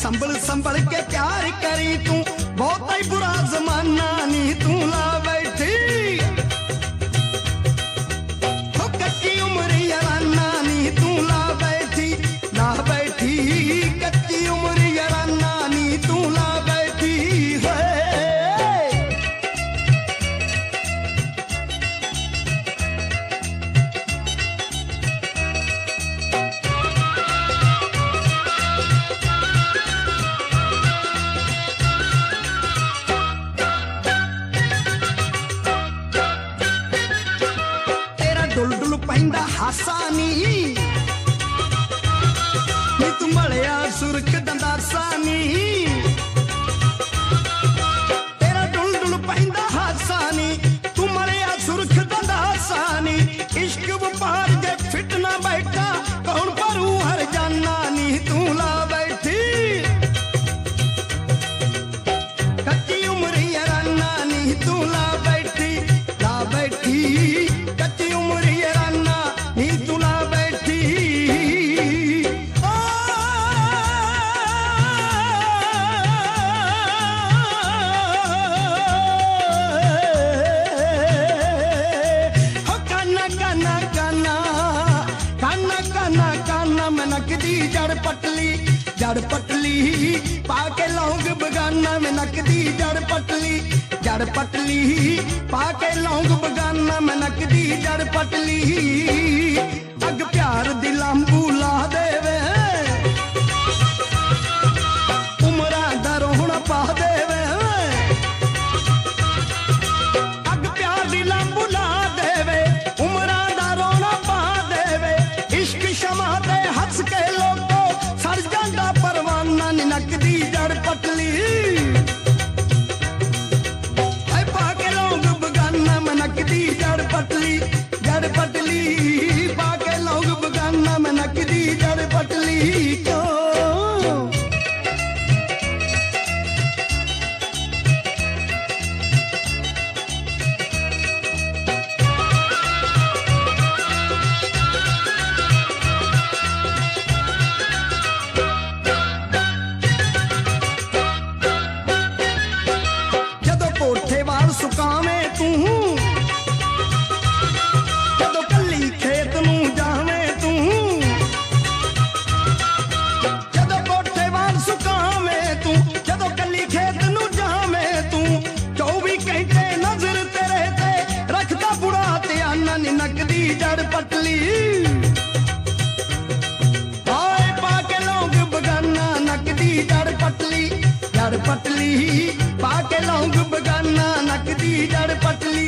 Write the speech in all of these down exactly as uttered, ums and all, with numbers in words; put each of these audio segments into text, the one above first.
संभल संभल के प्यार करी तू, बहुत ही बुरा जमाना नी तू ला बैठी। हो कच्ची उम्र याराना नी तू ला बैठी, ला बैठी कच्ची उम्र याराना नी तू ला बैठी है। डुल पैंदा हासानी नी तू मलिया सुरख दंदासानी, तेरा डुल डुल पैंदा हासानी तू मलिया सुरख दंदासानी। इश्क व्यापार जे फिट ना बैठा कौन परू हर जाना नी तू ला बैठी। कच्ची उम्र याराना नी तू ला बैठी, ला बैठी कच्ची उम्र याराना नी तू ला बैठी। काना काना काना काना काना काना मैं नकदी जड़ पटली, जड़ पटली पाके लौंग बगाना में नकदी जड़ पटली, जड़ पटली पाके लौंग बगाना में नकदी जड़ पटली। अग प्यार दिलांबू ला देवे उमरा दरोहण पा देवे, अग प्यार दिलांबू ला देवे उमरा दरोहण पा देवे। इश्क शमा दे हंस के लोगो सड़ जांदा परवाना नी नकदी जड़ पटली। नकदी जड़ पटली, जड़ पटली पाके लोग बगाना में नकदी जड़ पटली क्यों। जदों कोठे वाल सुकावे तू, जदों कल्ली खेत नू जावे तू, जदों कोठे वाल सुकावे तू, जदों कल्ली खेत नू जावे तू। चौबी घंटे नजर तेरे ते रखदा बुढ़ा ध्याना नी नकदी जड़ पटली। आए पाके लौंग बगाना नकदी जड़ पटली, जड़ पटली पाके लौंग बगाना नकदी जड़ पटली।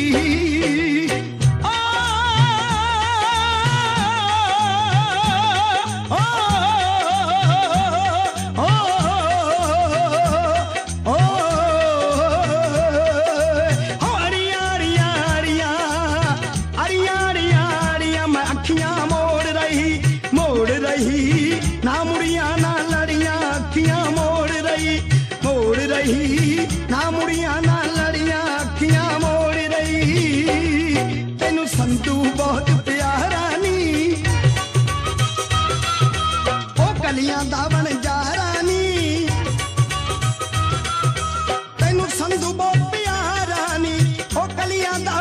मोड़ रही ना मुड़िया ना लड़िया अखियां मोड़ रही, मोड़ रही ना मुड़िया ना लड़िया अखियां मोड़ रही। तेनू संतू बहुत प्यारा नी ओ कलियां दावन जारा नी, तेनू संतू बहुत प्यारा नी ओ कलियां